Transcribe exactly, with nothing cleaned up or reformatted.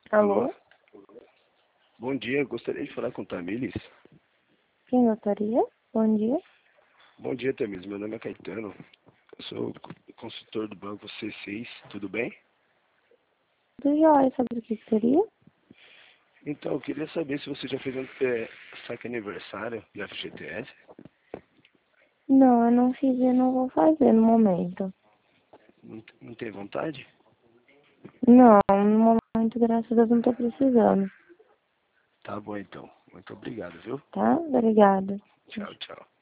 Alô? Alô? Bom dia, gostaria de falar com o Tamires. Quem gostaria? Bom dia. Bom dia, Tamires. Meu nome é Caetano. Eu sou consultor do banco C seis. Tudo bem? Do jóia, sabe o que que seria? Então, eu queria saber se você já fez um é, saque aniversário de F G T S. Não, eu não fiz e não vou fazer no momento. Não, não tem vontade? Não, no momento, graças a Deus, não tô precisando. Tá bom, então. Muito obrigado, viu? Tá? Obrigada. Tchau, tchau.